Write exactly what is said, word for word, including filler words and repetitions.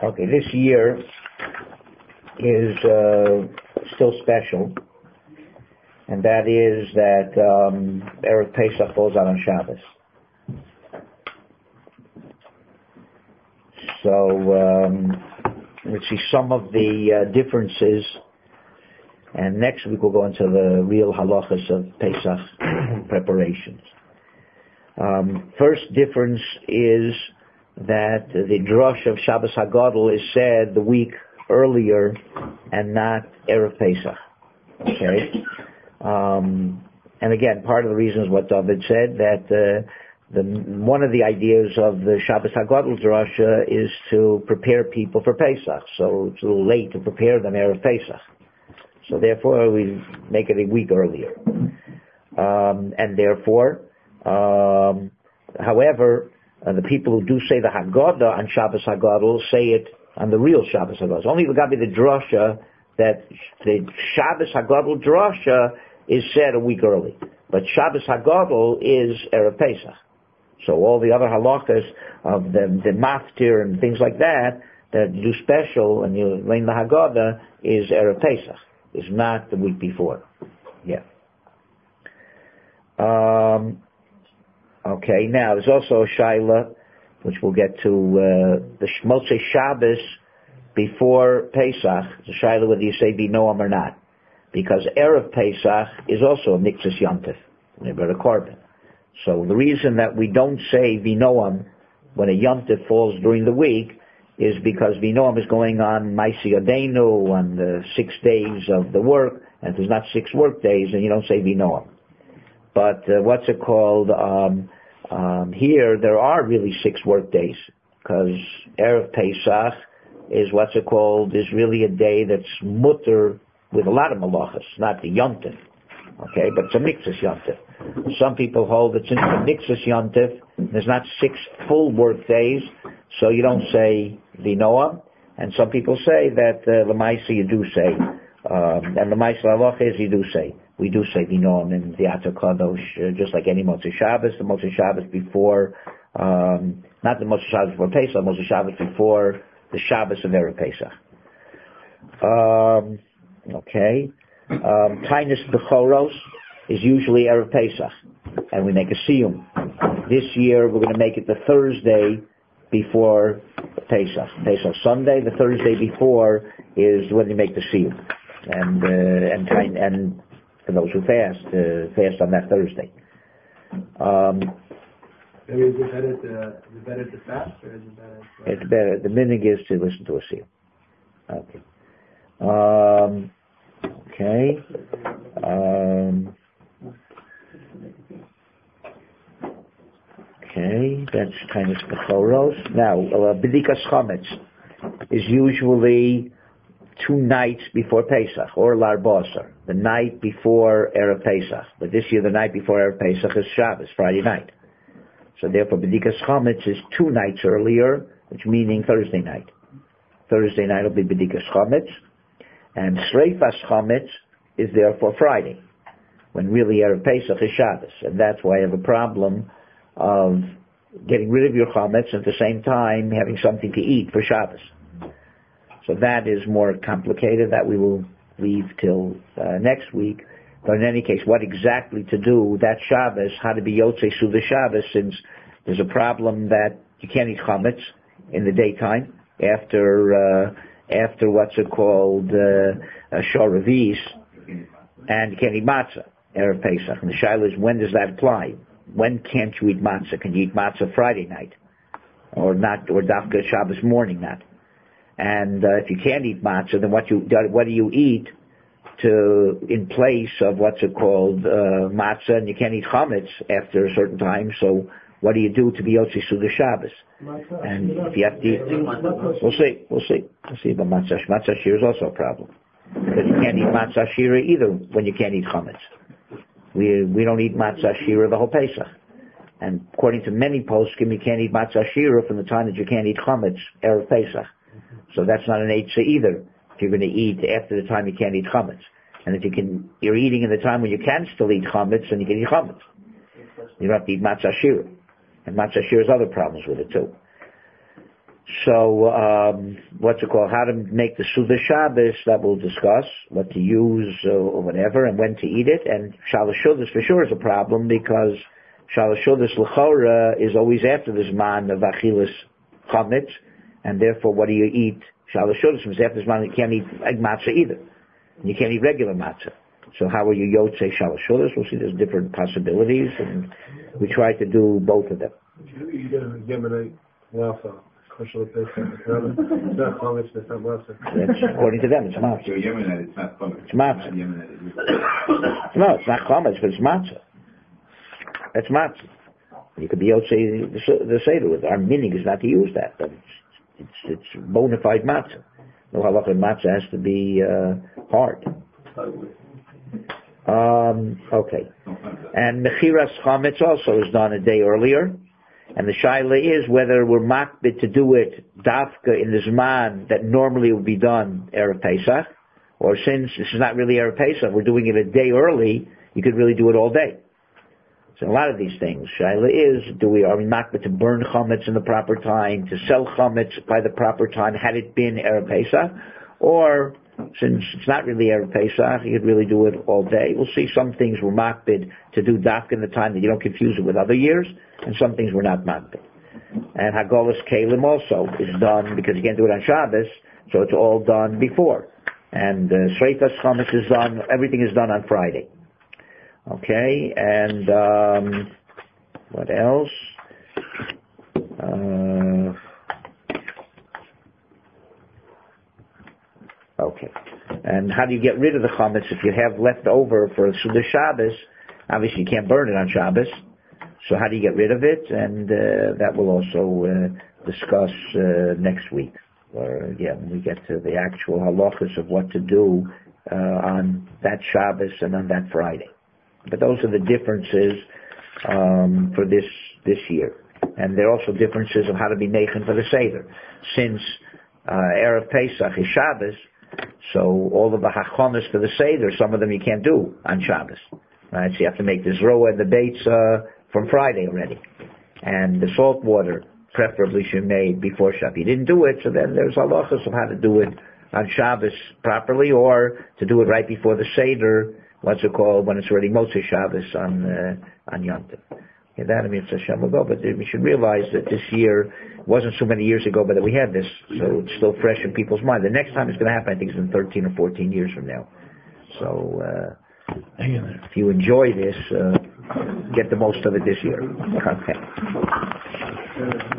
Okay, this year is uh, still special, and that is that um, Erev Pesach falls out on Shabbos. So um, let's see some of the uh, differences, and next week we'll go into the real halachas of Pesach preparations. Um, first difference is that the drush of Shabbos HaGadol is said the week earlier and not Erev Pesach. Okay? Um, and again, part of the reason is what David said, that uh, the, one of the ideas of the Shabbos HaGadol drush uh, is to prepare people for Pesach. So it's a little late to prepare them Erev Pesach. So therefore we make it a week earlier. Um, and therefore, um, however, Uh, the people who do say the Haggadah on Shabbos HaGadol say it on the real Shabbos HaGadol. It's only got to be the drasha that the Shabbos HaGadol drasha is said a week early. But Shabbos HaGadol is Erev Pesach. So all the other halachas of the, the maftir and things like that, that you do special and you learn the Haggadah is Erev Pesach. It's not the week before. Yeah. Um... Okay, now there's also a shaila, which we'll get to, uh, the Motzei Shabbos before Pesach, the shaila whether you say Binoam or not. Because Erev Pesach is also a Mikzas Yontif, a korban. So the reason that we don't say Binoam when a Yontif falls during the week is because Binoam is going on Maisi Yodenu, on the six days of the work, and if there's not six work days, then you don't say Binoam. But uh, what's it called? Um, um, here, there are really six work days, because Erev Pesach is what's it called, is really a day that's mutter with a lot of malachas, not the yontif. Okay, but it's a mixus yontif. Some people hold that since the mixus yontif, there's not six full work days, so you don't say vinoam. And some people say that uh, Lamaisa you do say, um, and Lamaisa halacha is you do say. We do say Vinoam in the Atzah Kadosh, uh, just like any Motzei Shabbos. The Motzei Shabbos before, um, not the Motzei Shabbos before Pesach, the Motzei Shabbos before the Shabbos of Erev Pesach. Um, okay. Um, Tainus Bechoros is usually Erev Pesach, and we make a siyum. This year we're going to make it the Thursday before Pesach. Pesach Sunday, the Thursday before is when you make the siyum. And, uh, and, tain, and, for those who fast, uh, fast on that Thursday. Um, Maybe is it better to, is it better to fast, or is it better to... It's better, the minig is to listen to a seal. Okay. Um, okay. Um, okay, that's kind of Bechoros. Now, uh, B'dikas Chametz is usually two nights before Pesach, or Lar Basar, the night before Erev Pesach. But this year, the night before Erev Pesach is Shabbos, Friday night. So therefore, B'dikas Chametz is two nights earlier, which meaning Thursday night. Thursday night will be B'dikas Chametz, and Sreifas Chametz is therefore Friday, when really Erev Pesach is Shabbos. And that's why I have a problem of getting rid of your Chametz and at the same time having something to eat for Shabbos. So that is more complicated. That we will leave till uh, next week. But in any case, what exactly to do that Shabbos, how to be Yotzei Suda Shabbos, since there's a problem that you can't eat chametz in the daytime after uh, after what's it called uh, Shor Revis, and you can't eat matzah Erev Pesach. And the shaila is, when does that apply? When can't you eat matzah? Can you eat matzah Friday night, or not, or Dafka Shabbos morning not? And uh, if you can't eat matzah, then what you what do you eat to in place of what's it called uh, matzah? And you can't eat chametz after a certain time. So what do you do to be Yotzei Suda Shabbos? And if you have to eat, we'll see, we'll see, we'll see. But matzah matzah shira is also a problem, because you can't eat matzah shira either when you can't eat chametz. We we don't eat matzah shira the whole Pesach. And according to many poskim, you can't eat matzah shira from the time that you can't eat chametz erev Pesach. So that's not an eitzah either. If you're going to eat after the time you can't eat chametz, and if you can, you're eating in the time when you can still eat chametz, then you can eat chametz. You don't have to eat matzah shira, and matzah shira has other problems with it too. So, um, what's it called? How to make the Suda Shabbos, that we'll discuss. What to use uh, or whatever, and when to eat it. And Shalosh Shudas for sure is a problem because Shalosh Shudas L'chora is always after the Zman of Achilas Chametz, and therefore what do you eat? Shalosh Shudas is after the Zman, you can't eat egg matzah either. You can't eat regular matzah. So how are you Yotzei Shalosh Shudas? We'll see there's different possibilities, and we try to do both of them. You get a Yemenite waffle. That's according to them, it's matzah. So Yemenite, it's not chametz. It's matzah. No, it's not chametz, but it's matzah. It's matzah. You could be Yotzei the, the Seder with. Our meaning is not to use that, but it's it's, it's bona fide matzah. No halacha matzah has to be uh, hard. Um, okay. And Mechiras Chametz also is done a day earlier. And the shaila is whether we're makbid to do it dafka in the zman that normally would be done Erev Pesach, or since this is not really Erev Pesach, we're doing it a day early, you could really do it all day. So a lot of these things, shaila is, do we, are we makbid to burn chametz in the proper time, to sell chametz by the proper time, had it been Erev Pesach, or since it's not really Erev Pesach, you could really do it all day. We'll see some things we're makbid to do dafka in the time that you don't confuse it with other years, and some things we're not makbid. And Hagolas Kalim also is done, because you can't do it on Shabbos, so it's all done before. And uh, Sreitas Chametz is done, everything is done on Friday. Okay, and um, what else? Uh, okay. And how do you get rid of the chametz if you have left over for Suda Shabbos? Obviously you can't burn it on Shabbos. So how do you get rid of it? And uh, that we'll also uh, discuss uh, next week. Or, yeah, when we get to the actual halachas of what to do uh, on that Shabbos and on that Friday. But those are the differences um, for this this year. And there are also differences of how to be Neichen for the Seder. Since uh, Erev Pesach is Shabbos, so all of the Hachonis for the Seder, some of them you can't do on Shabbos. Right? So you have to make the Zroa and the Bates uh, from Friday already. And the salt water preferably should be made before Shabbos. You didn't do it, so then there's halachas of how to do it on Shabbos properly, or to do it right before the Seder, what's it called, when it's already Motzei Shabbos on uh, on Yom Tov. Yeah, that I mean, Hashem will go, but we should realize that this year wasn't so many years ago, but that we had this, so it's still fresh in people's mind. The next time it's going to happen, I think, is in thirteen or fourteen years from now. So, uh, if you enjoy this, uh, get the most of it this year. Okay.